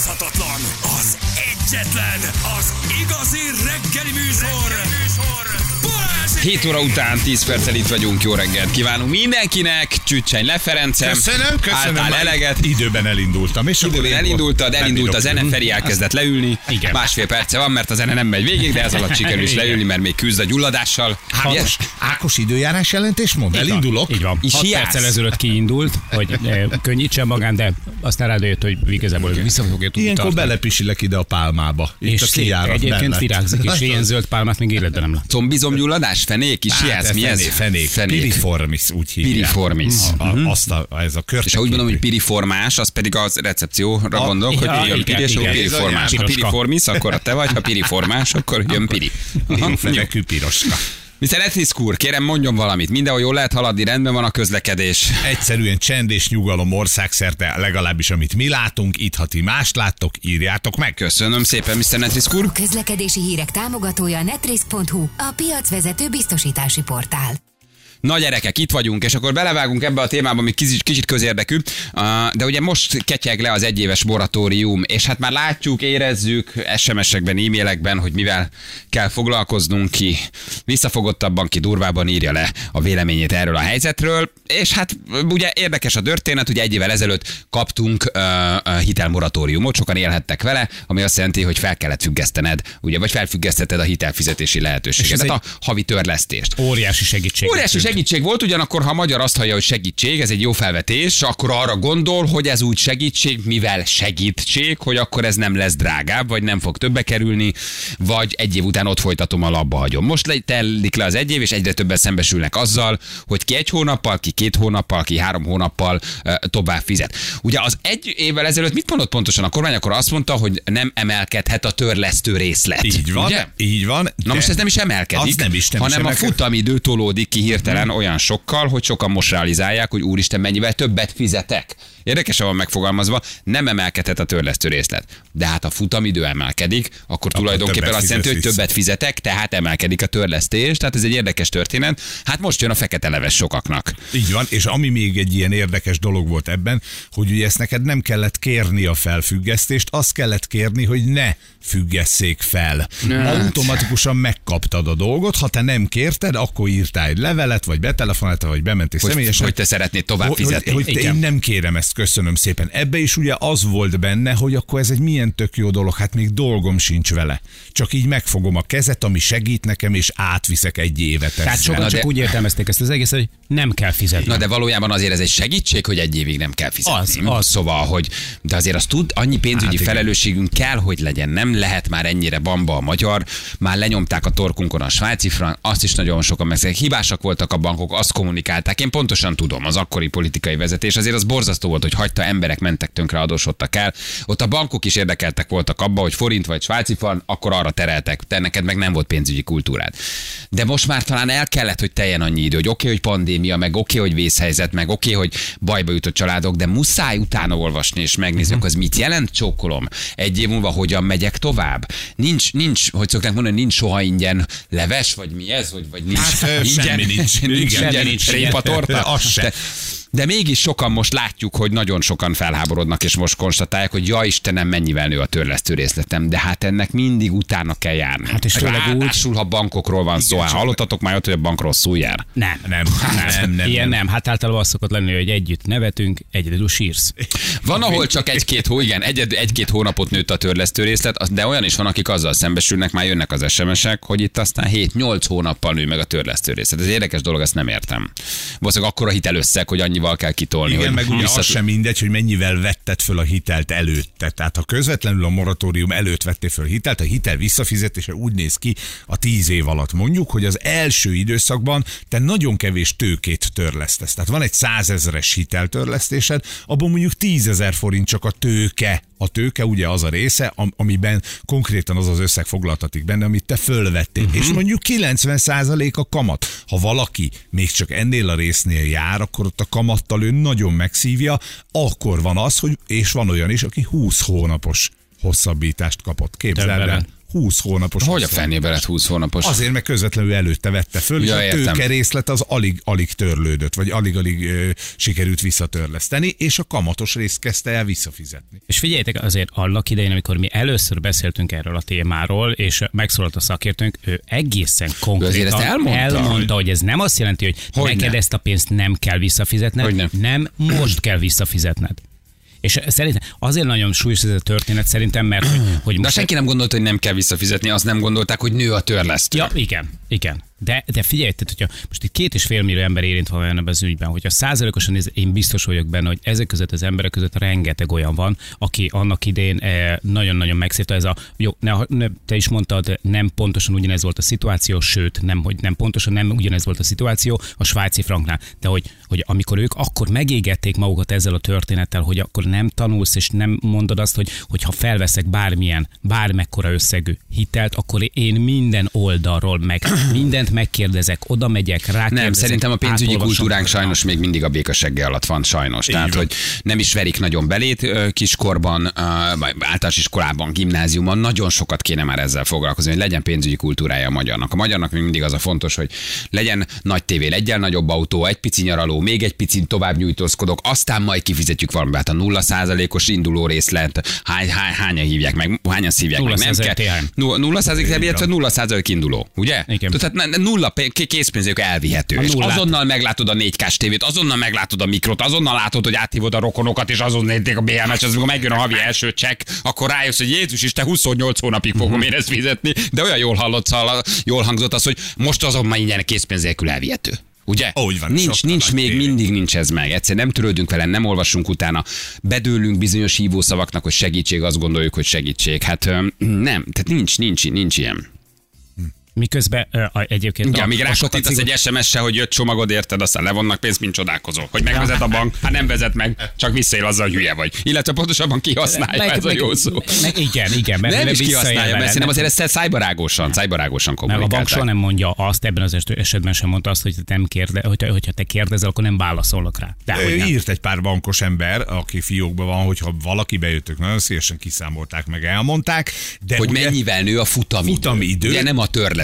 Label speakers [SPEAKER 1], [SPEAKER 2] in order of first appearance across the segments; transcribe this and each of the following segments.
[SPEAKER 1] utánozhatatlan, az egyetlen, az igazi reggeli műsor.
[SPEAKER 2] 7 óra után 10 perccel itt vagyunk, jó reggelt kívánunk mindenkinek, Csüccseny Le Ferencem.
[SPEAKER 3] Köszönöm.
[SPEAKER 2] Álltál eleget.
[SPEAKER 3] Időben elindultam. És
[SPEAKER 2] Időben elindult a zene, Feri elkezdett leülni.
[SPEAKER 3] Igen.
[SPEAKER 2] Másfél perce van, mert a zene nem megy végig, de ez alatt sikerül is leülni, mert még küzd a gyulladással.
[SPEAKER 3] Ákos időjárás jelentés mond, elindulok.
[SPEAKER 4] Így van.
[SPEAKER 2] És
[SPEAKER 4] 6
[SPEAKER 2] hiász.
[SPEAKER 4] perccel ezelőtt kiindult, hogy könnyítsen magán, de aztán rájött, hogy igazából vissza fogja tudni
[SPEAKER 3] Ilyenkor
[SPEAKER 4] tartani.
[SPEAKER 3] belepisilek ide a pálmába. Itt
[SPEAKER 4] És
[SPEAKER 3] a
[SPEAKER 4] szép,
[SPEAKER 3] kijárat
[SPEAKER 4] egyébként
[SPEAKER 3] mellett.
[SPEAKER 4] virágzik, és ilyen zöld pálmát még életben nem lát.
[SPEAKER 2] Combizomgyulladás, fenék, is hiász, mi ez?
[SPEAKER 3] Fenék. Piriformis, úgy hívják.
[SPEAKER 2] Piriformis.
[SPEAKER 3] Ez a körte.
[SPEAKER 2] És ha úgy mondom, hogy piriformás, az pedig az recepcióra gondolok, hogy jön piri, és akkor piriformás. Ha piriformis, akkor a te vagy, ha piriformás, akkor jön piri.
[SPEAKER 3] Pirofenekű piroska.
[SPEAKER 2] Mr. Etnisk úr, kérem mondjon valamit. Mindenhol jól lehet haladni, rendben van a közlekedés.
[SPEAKER 3] Egyszerűen csend és nyugalom országszerte, legalábbis amit mi látunk, itt ha ti mást láttok, írjátok meg.
[SPEAKER 2] Köszönöm szépen, Mr. Etnisk úr.
[SPEAKER 5] A közlekedési hírek támogatója netrisk.hu, a piacvezető biztosítási portál.
[SPEAKER 2] Na gyerekek, itt vagyunk, és akkor belevágunk ebbe a témába, ami kicsit közérdekű, de ugye most ketyeg le az egyéves moratórium, és hát már látjuk, érezzük SMS-ekben, e-mailekben, hogy mivel kell foglalkoznunk, ki visszafogottabban, ki durvában írja le a véleményét erről a helyzetről, és hát ugye érdekes a történet, ugye egy évvel ezelőtt kaptunk hitelmoratóriumot, sokan élhettek vele, ami azt jelenti, hogy fel kellett függesztened, ugye, vagy felfüggeszteted a hitelfizetési lehetőséget, tehát a havi törlesztést.
[SPEAKER 4] Óriási segítség.
[SPEAKER 2] Óriási segítség volt, ugyanakkor, ha a magyar azt hallja, hogy segítség, ez egy jó felvetés, akkor arra gondol, hogy ez úgy segítség, mivel segítség, hogy akkor ez nem lesz drágább, vagy nem fog többe kerülni, vagy egy év után ott folytatom, a labba hagyom. Most telik le az egy év, és egyre többen szembesülnek azzal, hogy ki 1 hónappal, ki 2 hónappal, ki 3 hónappal tovább fizet. Ugye az egy évvel ezelőtt mit mondott pontosan a kormány? Akkor azt mondta, hogy nem emelkedhet a törlesztő részlet.
[SPEAKER 3] Így van,
[SPEAKER 2] ugye?
[SPEAKER 3] így van.
[SPEAKER 2] Na most ez nem is emelkedik,
[SPEAKER 3] Az nem is
[SPEAKER 2] hanem
[SPEAKER 3] emelkedik.
[SPEAKER 2] a futamidő tolódik ki hirtelen olyan sokkal, hogy sokan most realizálják, hogy úristen, mennyivel többet fizetek. Érdekesen van megfogalmazva, nem emelkedhet a törlesztő részlet. De hát a futamidő emelkedik, akkor tulajdonképpen azt jelenti, hogy többet fizetek, tehát emelkedik a törlesztés. Tehát ez egy érdekes történet. Hát most jön a fekete leves sokaknak.
[SPEAKER 3] Így van, és ami még egy ilyen érdekes dolog volt ebben, hogy ugye ezt neked nem kellett kérni a felfüggesztést, azt kellett kérni, hogy ne függesszék fel. Automatikusan megkaptad a dolgot, ha te nem kérted, akkor írtál egy levelet, vagy betelefonáltál, vagy bementél személyesen.
[SPEAKER 2] Hogy te szeretnéd tovább fizetni.
[SPEAKER 3] Hogy én nem kérem ezt, köszönöm szépen. Ebbe is ugye az volt benne, hogy akkor ez egy milyen tök jó dolog, hát még dolgom sincs vele. Csak így megfogom a kezet, ami segít nekem, és átviszek egy évet ezzel.
[SPEAKER 4] Tehát sokan csak úgy értelmezték ezt az egész, hogy nem kell fizetni.
[SPEAKER 2] Na de valójában azért ez egy segítség, hogy egy évig nem kell fizetni.
[SPEAKER 4] Az.
[SPEAKER 2] Szóval, hogy de azért azt tud, annyi pénzügyi felelősségünk kell, hogy legyen. Nem lehet már ennyire bamba a magyar, már lenyomták a torkunkon a svájci frank, azt is nagyon sokan megszegek. Hibásak voltak a bankok, azt kommunikálták. Én pontosan tudom, az akkori politikai vezetés azért az borzasztó volt, hogy hagyta, emberek mentek tönkre, adósodtak el. Ott a bankok is érdekeltek voltak abba, hogy forint vagy svájci frank, akkor arra tereltek. Te neked meg nem volt pénzügyi kultúrád. De most már talán el kellett, hogy teljen annyi idő, hogy oké, hogy pandémia, meg oké, hogy vészhelyzet, meg oké, hogy bajba jutott családok, de muszáj utána olvasni és megnézni, hogy az mit jelent, csókolom. Egy év múlva hogyan megyek tovább? Nincs, hogy szokták mondani, nincs soha ingyen leves, vagy mi ez, vagy nincs ingyen,
[SPEAKER 3] semmi nincs.
[SPEAKER 2] nincs répatorta. De mégis sokan most látjuk, hogy nagyon sokan felháborodnak, és most konstatálják, hogy ja Istenem, mennyivel nő a törlesztő részletem, de hát ennek mindig utána kell járni.
[SPEAKER 4] Hát és főleg
[SPEAKER 2] ráadásul, ha bankokról van szó, hallottatok már ott, hogy a bank rosszul jár?
[SPEAKER 4] Nem.
[SPEAKER 3] Nem.
[SPEAKER 4] Nem. Hát általában az szokott lenni, hogy együtt nevetünk, egyedül sírsz.
[SPEAKER 2] Van, ahol csak egy-két hónapot nőtt a törlesztő részlet, de olyan is van, akik azzal szembesülnek, már jönnek az SMS-ek, hogy itt aztán 7-8 hónappal nő meg a törlesztő részlet. Ez érdekes dolog, ezt nem értem. Valószínűleg akkora hitelösszeg, hogy annyival kell kitolni.
[SPEAKER 3] Igen,
[SPEAKER 2] hogy
[SPEAKER 3] meg ugye az sem mindegy, hogy mennyivel vetted föl a hitelt előtte. Tehát ha közvetlenül a moratórium előtt vettél föl hitelt, a hitel visszafizetése úgy néz ki a 10 év alatt mondjuk, hogy az első időszakban te nagyon kevés tőkét törlesztesz. Tehát van egy 100 000-es hiteltörlesztésed, abban mondjuk 10 000 forint csak a tőke. A tőke ugye az a része, amiben konkrétan az az összeg foglaltatik benne, amit te fölvettél. És mondjuk 90% a kamat. Ha valaki még csak ennél a résznél jár, akkor ott a kamattal ő nagyon megszívja, akkor van az, hogy, és van olyan is, aki 20 hónapos hosszabbítást kapott. Képzeld el. 20 hónapos.
[SPEAKER 2] Hogy a fenébe lett 20 hónapos?
[SPEAKER 3] Azért, mert közvetlenül előtte vette föl, és a tőkerészlet az alig törlődött, vagy alig sikerült visszatörleszteni, és a kamatos részt kezdte el visszafizetni.
[SPEAKER 4] És figyeljetek, azért annak idején, amikor mi először beszéltünk erről a témáról, és megszólalt a szakértőnk, ő egészen konkrétan elmondta, hogy ez nem azt jelenti, hogy neked ezt a pénzt nem kell visszafizetned, nem most kell visszafizetned. És szerintem azért nagyon súlyos ez a történet szerintem, mert hogy
[SPEAKER 2] most... De senki nem gondolta, hogy nem kell visszafizetni, azt nem gondolták, hogy nő a törlesztő.
[SPEAKER 4] Ja, igen. De figyelj, tehát, hogyha most itt 2,5 millió ember érint van ebben az ügyben, hogyha százalékosan néz, én biztos vagyok benne, hogy ezek között az emberek között rengeteg olyan van, aki annak idején nagyon-nagyon megszívta ez a, jó, te is mondtad, nem pontosan ugyanez volt a szituáció, sőt, nem pontosan nem ugyanez volt a szituáció a svájci franknál, de hogy amikor ők akkor megégették magukat ezzel a történettel, hogy akkor nem tanulsz, és nem mondod azt, hogy ha felveszek bármekkora összegű hitelt, akkor én minden oldalról mindent megkérdezek, oda megyek, rákérdezek.
[SPEAKER 2] Nem, szerintem a pénzügyi kultúránk sajnos még mindig a békasegge alatt van, sajnos. Tehát, hogy nem is verik nagyon belét kiskorban, általános iskolában, gimnáziumban, nagyon sokat kéne már ezzel foglalkozni, hogy legyen pénzügyi kultúrája a magyarnak. A magyarnak még mindig az a fontos, hogy legyen nagy tévé, legyen nagyobb autó, egy pici nyaraló, még egy picit tovább nyújtózkodok, aztán majd kifizetjük valamivel. Hát a 0%-os induló részlet, hányan hívják meg, hányan szívják meg, nem kell. 0%, illetve 0% induló, ugye?
[SPEAKER 4] Igen.
[SPEAKER 2] Tehát nulla készpénzük elvihető. És azonnal meglátod a 4K-s tévét, azonnal meglátod a mikrot, azonnal látod, hogy áthívod a rokonokat, és azonnal nézték a BMS, az amikor megjön a havi első csekk, akkor rájössz, hogy Jézus Isten, 28 hónapig fogom én ezt fizetni, de olyan jól hangzott az, hogy most azonnal ingyen készpénz nélkül elvihető. Ugye?
[SPEAKER 3] Van,
[SPEAKER 2] nincs még mindig nincs ez meg. Egyszerűen nem törődünk vele, nem olvasunk utána. Bedőlünk bizonyos hívószavaknak, hogy segítség, azt gondoljuk, hogy segítség. Hát nem, tehát nincs ilyen.
[SPEAKER 4] Miközben egyébként...
[SPEAKER 2] Igen, amíg rákattítasz egy SMS-se, hogy jött csomagod, érted, aztán levonnak pénzt, mint csodálkozol. Hogy megvezet a bank, hát nem vezet meg, csak visszaél azzal, hülye vagy. Illetve pontosabban kihasználja, ez a jó szó.
[SPEAKER 4] Igen, mert
[SPEAKER 2] nem is kihasználja, mert szerintem azért ezt szájbarágosan kommunikálták.
[SPEAKER 4] Meg a bank soha nem mondja azt, ebben az esetben sem mondta azt, hogy hogyha te kérdezel, akkor nem válaszolnak rá.
[SPEAKER 3] Írt egy pár bankos ember, aki fiókban van, hogyha valaki bejöttök, nagyon szívesen kiszámolták meg, elmondták. De
[SPEAKER 2] hogy mennyivel nő a futamidő. Ugye nem a törlesztő.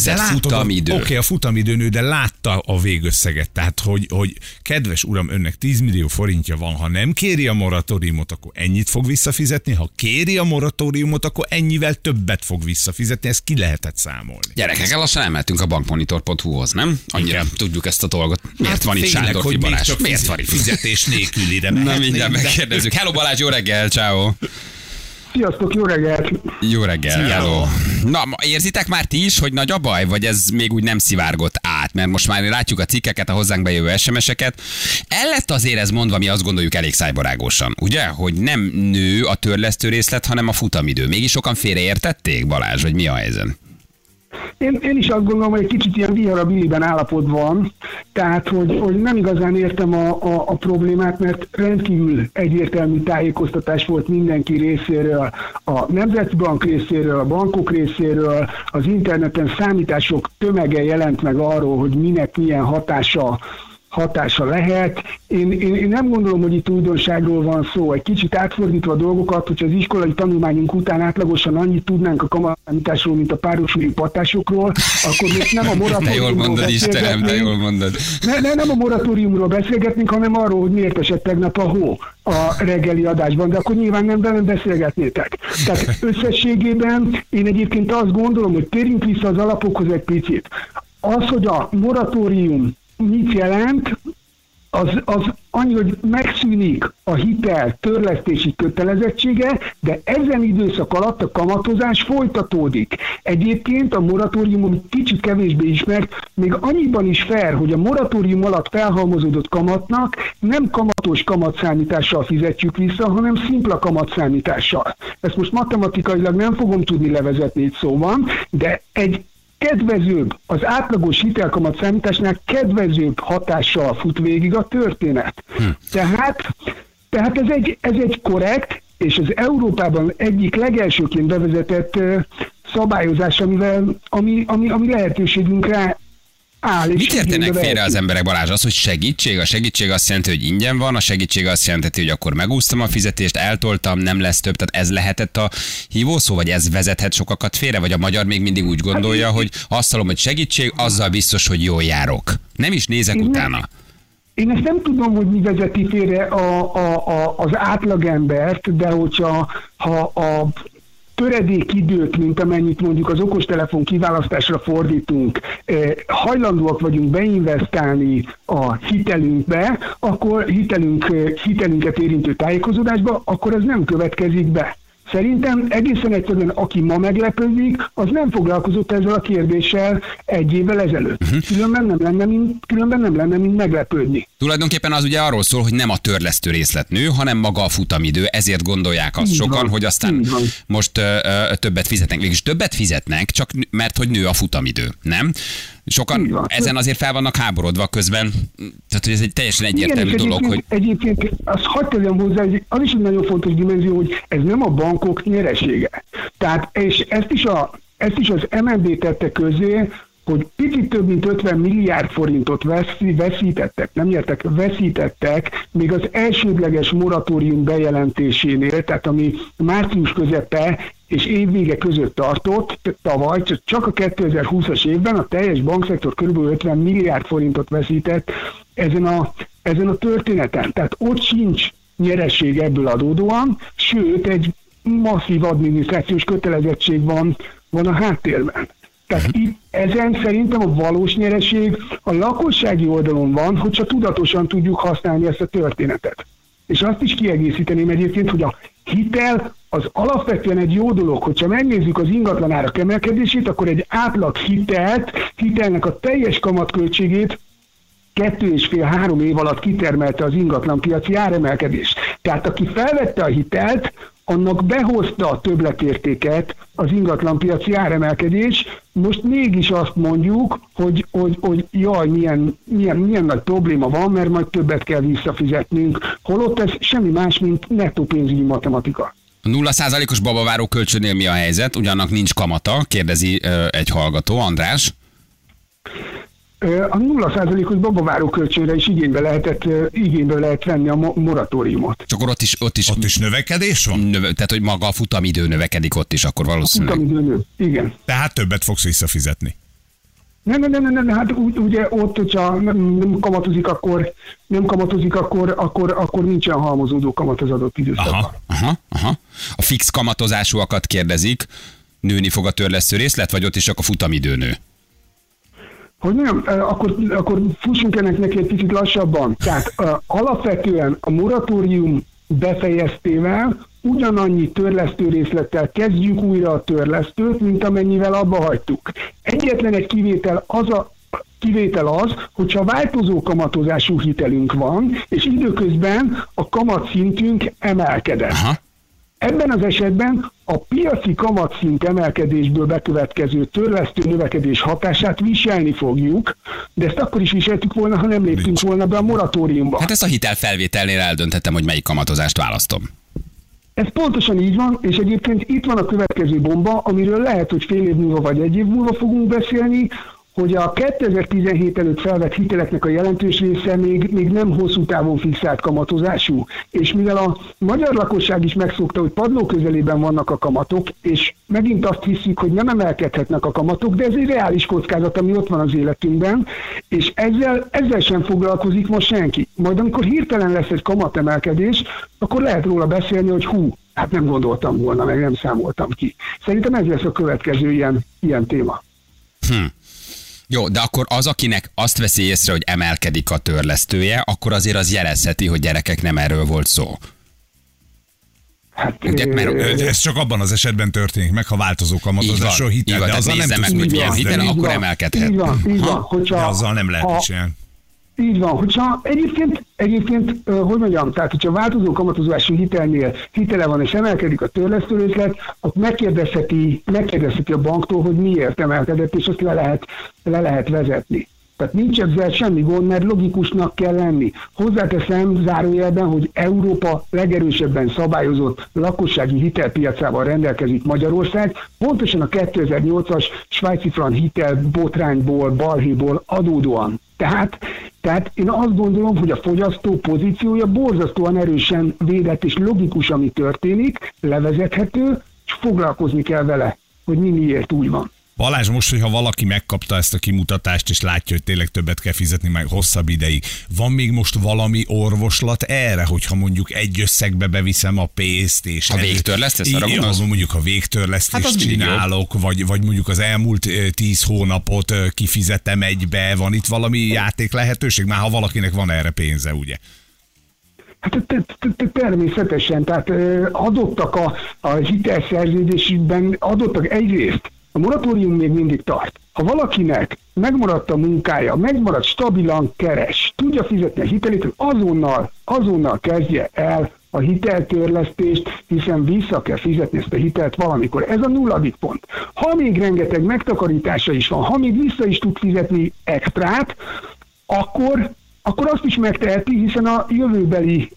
[SPEAKER 3] Oké, a futamidő nő, de látta a végösszeget. Tehát, hogy kedves uram, önnek 10 millió forintja van, ha nem kéri a moratóriumot, akkor ennyit fog visszafizetni, ha kéri a moratóriumot, akkor ennyivel többet fog visszafizetni, ezt ki lehetett számolni.
[SPEAKER 2] Gyerekek, lassan elmentünk a bankmonitor.hu-hoz, nem? Annyira tudjuk ezt a dolgot. Miért van itt Sándor Balázs? Miért van itt?
[SPEAKER 3] Fizetés nélkülire mehetnénk.
[SPEAKER 2] Na mindjárt megkérdezzük. Hello Balázs, jó reggel, ciao.
[SPEAKER 6] Sziasztok, jó reggelt!
[SPEAKER 2] Jó reggel, hello. Na, érzitek már ti is, hogy nagy a baj, vagy ez még úgy nem szivárgott át? Mert most már látjuk a cikkeket, a hozzánk bejövő SMS-eket. El lett azért ez mondva, mi azt gondoljuk elég szájbarágosan, ugye? Hogy nem nő a törlesztő részlet, hanem a futamidő. Mégis sokan félreértették, Balázs, vagy mi a helyzet?
[SPEAKER 6] Én is azt gondolom, hogy egy kicsit ilyen viharabiliben állapot van, tehát hogy nem igazán értem a problémát, mert rendkívül egyértelmű tájékoztatás volt mindenki részéről, a Nemzeti Bank részéről, a bankok részéről, az interneten számítások tömege jelent meg arról, hogy minek milyen hatása lehet. Én nem gondolom, hogy itt újdonságról van szó. Egy kicsit átfordítva a dolgokat, hogyha az iskolai tanulmányunk után átlagosan annyit tudnánk a kamatszámításról, mint a párosuló patásokról, akkor most nem a moratóriumról nem a moratóriumról beszélgetnénk, hanem arról, hogy miért esett tegnap a hó a reggeli adásban, de akkor nyilván nem velem beszélgetnétek. Tehát összességében én egyébként azt gondolom, hogy térjünk vissza az alapokhoz egy picit. Az, hogy a moratórium mit jelent, az annyi, hogy megszűnik a hitel törlesztési kötelezettsége, de ezen időszak alatt a kamatozás folytatódik. Egyébként a moratórium, ami kicsit kevésbé ismert, még annyiban is fair, hogy a moratórium alatt felhalmozódott kamatnak nem kamatos kamatszámítással fizetjük vissza, hanem szimpla kamatszámítással. Ezt most matematikailag nem fogom tudni levezetni egy szóban, de egy kedvezőbb, az átlagos hitelkamat számításnál kedvezőbb hatással fut végig a történet. Tehát ez egy korrekt, és az Európában egyik legelsőként bevezetett szabályozás, ami lehetőségünkre áll. És
[SPEAKER 2] Mit értenek
[SPEAKER 6] igénybe
[SPEAKER 2] félre
[SPEAKER 6] vehetjük.
[SPEAKER 2] az emberek, Balázs? Az, hogy segítség? A segítség azt jelenti, hogy ingyen van, a segítség azt jelenti, hogy akkor megúsztam a fizetést, eltoltam, nem lesz több. Tehát ez lehetett a hívószó, vagy ez vezethet sokakat félre? Vagy a magyar még mindig úgy gondolja, hogy azt hallom, hogy segítség, azzal biztos, hogy jól járok. Nem is nézek utána.
[SPEAKER 6] Én ezt nem tudom, hogy mi vezeti félre az átlagembert, de hogyha a töredék időt, mint amennyit mondjuk az okostelefon kiválasztásra fordítunk, hajlandóak vagyunk beinvestálni a hitelünkbe, akkor hitelünket érintő tájékozódásba, akkor ez nem következik be. Szerintem egészen egyszerűen, aki ma meglepődik, az nem foglalkozott ezzel a kérdéssel egy évvel ezelőtt. Különben nem lenne mint meglepődni.
[SPEAKER 2] Tulajdonképpen az ugye arról szól, hogy nem a törlesztő részlet nő, hanem maga a futamidő, ezért gondolják azt
[SPEAKER 6] Így
[SPEAKER 2] sokan,
[SPEAKER 6] van,
[SPEAKER 2] hogy aztán
[SPEAKER 6] így van.
[SPEAKER 2] most többet fizetnek. Végülis többet fizetnek, csak mert hogy nő a futamidő, nem?
[SPEAKER 6] Így
[SPEAKER 2] Sokan
[SPEAKER 6] van.
[SPEAKER 2] ezen azért fel vannak háborodva közben, tehát hogy ez egy teljesen egyértelmű
[SPEAKER 6] Igen,
[SPEAKER 2] dolog, hogy
[SPEAKER 6] Egyébként azt hagyd tegyem hozzá, hogy az is egy nagyon fontos dimenzió, hogy ez nem a bankok nyeresége. Tehát, és ezt is az MNB tette közé, hogy picit több mint 50 milliárd forintot veszítettek, nem nyertek, veszítettek még az elsődleges moratórium bejelentésénél, tehát ami március közepe és évvége között tartott, tavaly, csak a 2020-as évben a teljes bankszektor kb. 50 milliárd forintot veszített ezen a történeten. Tehát ott sincs nyeresség ebből adódóan, sőt egy masszív adminisztrációs kötelezettség van a háttérben. Tehát itt ezen szerintem a valós nyereség a lakossági oldalon van, hogyha tudatosan tudjuk használni ezt a történetet. És azt is kiegészíteném egyébként, hogy a hitel az alapvetően egy jó dolog. Hogyha megnézzük az ingatlanárak emelkedését, akkor egy átlag hitelnek a teljes kamatköltségét 2,5-3 év alatt kitermelte az ingatlanpiaci áremelkedés. Tehát aki felvette a hitelt, annak behozta a többletértéket az ingatlanpiaci áremelkedés. Most mégis azt mondjuk, hogy jaj, milyen nagy probléma van, mert majd többet kell visszafizetnünk. Holott ez semmi más, mint nettó pénzügyi matematika.
[SPEAKER 2] a 0%-os babaváró kölcsönnél mi a helyzet? Ugyanak nincs kamata, kérdezi egy hallgató, András.
[SPEAKER 6] A 0%-os babaváró kölcsönre is igénybe lehet venni a moratóriumot.
[SPEAKER 2] Csak ott is
[SPEAKER 3] növekedés van?
[SPEAKER 2] Tehát, hogy maga a futamidő növekedik ott is, akkor valószínűleg.
[SPEAKER 6] Futamidő, igen.
[SPEAKER 3] Tehát többet fogsz visszafizetni.
[SPEAKER 6] Nem, hát ugye ott, hogyha nem kamatozik, akkor nincsen halmozódó kamat az adott időszakban.
[SPEAKER 2] Aha. A fix kamatozásúakat kérdezik, nőni fog a törlesztő részlet, vagy ott is csak a futamidő nő?
[SPEAKER 6] Hogy nem, akkor fussunk ennek neki egy picit lassabban. Tehát alapvetően a moratórium befejeztével ugyanannyi törlesztő részlettel kezdjük újra a törlesztőt, mint amennyivel abba hagytuk. Egyetlen egy kivétel az, hogyha változó kamatozású hitelünk van, és időközben a kamatszintünk emelkedett.
[SPEAKER 2] Aha.
[SPEAKER 6] Ebben az esetben a piaci kamatszint emelkedésből bekövetkező törlesztő növekedés hatását viselni fogjuk, de ezt akkor is viseltük volna, ha nem léptünk volna be a moratóriumba.
[SPEAKER 2] Hát ezt a hitelfelvételnél eldöntettem, hogy melyik kamatozást választom.
[SPEAKER 6] Ez pontosan így van, és egyébként itt van a következő bomba, amiről lehet, hogy fél év múlva vagy egy év múlva fogunk beszélni, hogy a 2017 előtt felvett hiteleknek a jelentős része még nem hosszú távon fixált kamatozású, és mivel a magyar lakosság is megszokta, hogy padló közelében vannak a kamatok, és megint azt hiszik, hogy nem emelkedhetnek a kamatok, de ez egy reális kockázat, ami ott van az életünkben, és ezzel sem foglalkozik most senki. Majd amikor hirtelen lesz egy kamatemelkedés, akkor lehet róla beszélni, hogy hát nem gondoltam volna, meg nem számoltam ki. Szerintem ez lesz a következő ilyen téma.
[SPEAKER 2] Jó, de akkor az, akinek azt veszi észre, hogy emelkedik a törlesztője, akkor azért az jelezheti, hogy gyerekek, nem erről volt szó.
[SPEAKER 6] Hát,
[SPEAKER 2] Ugye, mert
[SPEAKER 3] Ez csak abban az esetben történik meg, ha változó kamatozású hitel, de
[SPEAKER 2] tehát
[SPEAKER 3] azzal nem
[SPEAKER 2] nézze meg,
[SPEAKER 3] tudsz
[SPEAKER 2] hogy milyen
[SPEAKER 3] mit
[SPEAKER 2] hitel,
[SPEAKER 3] kezdeni.
[SPEAKER 2] akkor emelkedhet.
[SPEAKER 6] Így van.
[SPEAKER 3] De azzal nem lehet csinálni.
[SPEAKER 6] Így van, hogyha egyébként, hogy mondjam, tehát hogyha változó kamatozású hitele van és emelkedik a törlesztőrészlet, akkor megkérdezheti a banktól, hogy miért emelkedett, és azt le lehet vezetni. Tehát nincs ezzel semmi gond, mert logikusnak kell lenni. Hozzáteszem zárójelben, hogy Európa legerősebben szabályozott lakossági hitelpiacával rendelkezik Magyarország, pontosan a 2008-as svájci frank hitelbotrányból, balhéból adódóan. Tehát én azt gondolom, hogy a fogyasztó pozíciója borzasztóan erősen védett és logikus, ami történik, levezethető, és foglalkozni kell vele, hogy miért úgy van.
[SPEAKER 3] Balázs, most, hogyha valaki megkapta ezt a kimutatást, és látja, hogy tényleg többet kell fizetni, meg hosszabb ideig, van még most valami orvoslat erre, hogyha mondjuk egy összegbe beviszem a pénzt, és...
[SPEAKER 2] A végtörlesztesz?
[SPEAKER 3] Mondjuk a végtörlesztést
[SPEAKER 2] hát
[SPEAKER 3] csinálok, vagy mondjuk az elmúlt 10 hónapot kifizetem egybe, van itt valami játék lehetőség? Már ha valakinek van erre pénze, ugye?
[SPEAKER 6] Hát természetesen, tehát adottak a hitelszerződésükben, adottak egyrészt, a moratórium még mindig tart. Ha valakinek megmaradt a munkája, megmaradt, stabilan keres, tudja fizetni a hitelét, azonnal kezdje el a hiteltörlesztést, hiszen vissza kell fizetni ezt a hitelt valamikor. Ez a 0. pont. Ha még rengeteg megtakarítása is van, ha még vissza is tud fizetni extrát, akkor azt is megteheti, hiszen a jövőbeli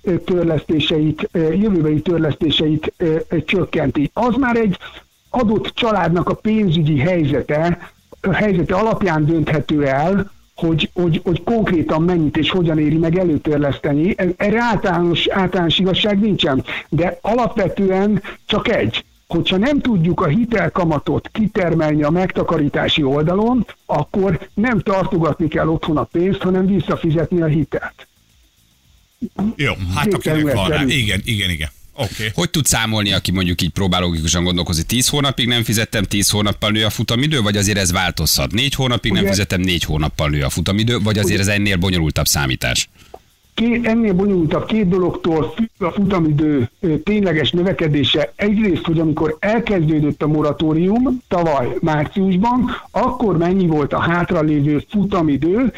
[SPEAKER 6] törlesztéseit csökkenti. Az már egy adott családnak a pénzügyi helyzete alapján dönthető el, hogy konkrétan mennyit és hogyan éri meg előtörleszteni. Erre általános igazság nincsen, de alapvetően csak egy. Hogyha nem tudjuk a hitelkamatot kitermelni a megtakarítási oldalon, akkor nem tartogatni kell otthon a pénzt, hanem visszafizetni a hitelt.
[SPEAKER 3] Jó, hát akinek van rá. Igen. Okay.
[SPEAKER 2] Hogy tud számolni, aki mondjuk így próbál logikusan gondolkozni, 10 hónapig nem fizettem, 10 hónappal nő a futamidő, vagy azért ez változhat? 4 hónapig nem fizettem, 4 hónappal nő a futamidő, vagy azért ez ennél bonyolultabb számítás?
[SPEAKER 6] Ennél bonyolultabb 2 dologtól függ a futamidő tényleges növekedése. Egyrészt, hogy amikor elkezdődött a moratórium tavaly márciusban, akkor mennyi volt a hátralévő futamidő.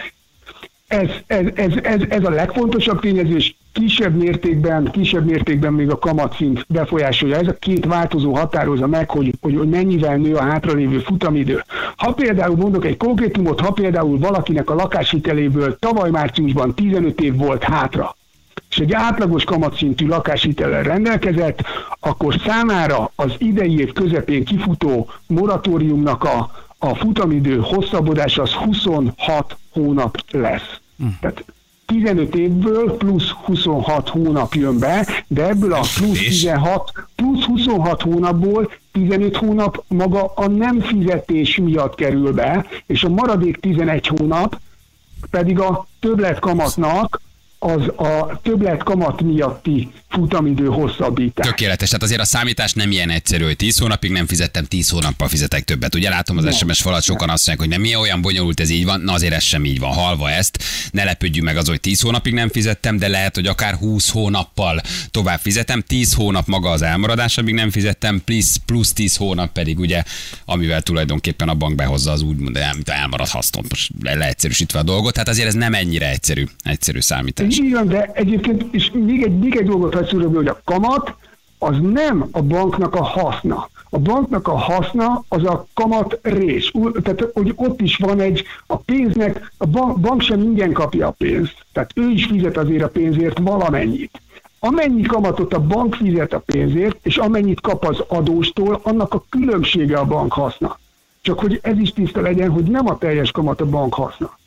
[SPEAKER 6] Ez a legfontosabb tényező, és kisebb mértékben még a kamatszint befolyásolja. Ez a 2 változó határozza meg, hogy mennyivel nő a hátralévő futamidő. Ha például mondok egy konkrétumot, ha például valakinek a lakáshiteléből tavaly márciusban 15 év volt hátra, és egy átlagos kamatszintű lakáshitellel rendelkezett, akkor számára az idei év közepén kifutó moratóriumnak a futamidő hosszabbodása az 26 hónap lesz. Tehát 15 évből plusz 26 hónap jön be, de ebből a plusz 26 hónapból 15 hónap maga a nem fizetés miatt kerül be, és a maradék 11 hónap pedig a többletkamatnak a többletkamat miatti futamidő hosszabbítás.
[SPEAKER 2] Tökéletes, tehát azért a számítás nem ilyen egyszerű, hogy 10 hónapig nem fizettem, 10 hónappal fizetek többet. Ugye látom az SMS falat, sokan azt mondják, hogy nem mi olyan bonyolult, ez így van, na azért ez sem így van. Halva ezt, ne lepődjünk meg az, hogy 10 hónapig nem fizettem, de lehet, hogy akár 20 hónappal tovább fizetem, 10 hónap maga az elmaradás, amíg nem fizettem, plusz 10 hónap pedig ugye, amivel tulajdonképpen a bank behozza az úgymond elmaradt hasznot, most leegyszerűsítve a dolgot, tehát azért ez nem ennyire egyszerű számítás.
[SPEAKER 6] Igen, de egyébként és még egy dolgot hadd szúrjam, hogy a kamat az nem a banknak a haszna. A banknak a haszna az a kamat rés. Tehát, hogy ott is van a pénznek, a bank sem ingyen kapja a pénzt. Tehát ő is fizet azért a pénzért valamennyit. Amennyi kamatot a bank fizet a pénzért, és amennyit kap az adóstól, annak a különbsége a bank haszna. Csak hogy ez is tiszta legyen, hogy nem a teljes kamat a bank haszna.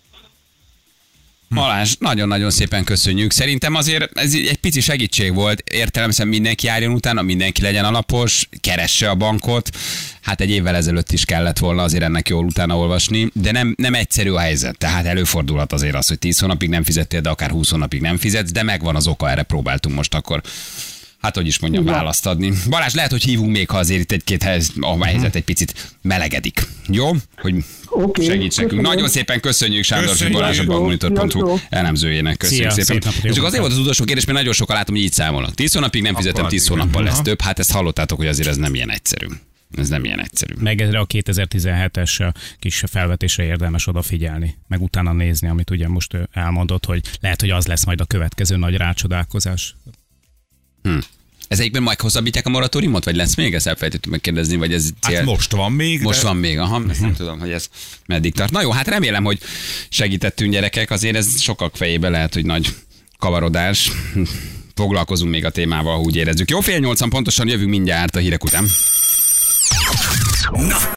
[SPEAKER 2] Balázs, nagyon-nagyon szépen köszönjük. Szerintem azért ez egy pici segítség volt. Értelemszerűen mindenki járjon utána, mindenki legyen alapos, keresse a bankot. Hát egy évvel ezelőtt is kellett volna azért ennek jól utána olvasni, de nem egyszerű a helyzet. Tehát előfordulhat azért az, hogy 10 hónapig nem fizettél, de akár 20 hónapig nem fizetsz, de megvan az oka, erre próbáltunk most akkor. Hát, hogy is mondjam, választ adni. Balázs, lehet, hogy hívunk még, ha azért itt egy-két helyzet egy picit melegedik. Jó? Hogy segíts nekünk. Nagyon szépen köszönjük Sándor Balázs, a bankmonitor.hu elemzőjének. Köszönjük szépen. És csak azért volt az utolsó kérdés, mert nagyon sokan látom, hogy így számolnak. 10 hónapig nem fizetem, 10 hónappal lesz több. Hát ezt hallottátok, hogy azért ez nem ilyen egyszerű. Ez nem ilyen egyszerű.
[SPEAKER 4] Meg erre a 2017-es kis felvetésre érdemes odafigyelni, meg utána nézni, amit ugye most elmondott, hogy lehet, hogy az lesz majd a következő nagy rácsodálkozás.
[SPEAKER 2] Ez egyben majd hosszabbítják a moratóriumot, vagy lesz még? Ezt elfelejtettük megkérdezni, vagy ez cél?
[SPEAKER 3] Hát most van még.
[SPEAKER 2] Most van még, aha, ezt nem tudom, hogy ez meddig tart. Na jó, hát remélem, hogy segítettünk gyerekek, azért ez sokak fejébe lehet, hogy nagy kavarodás. Foglalkozunk még a témával, ha úgy érezzük. Jó, 7:30 pontosan jövünk mindjárt a hírek után.
[SPEAKER 1] Na,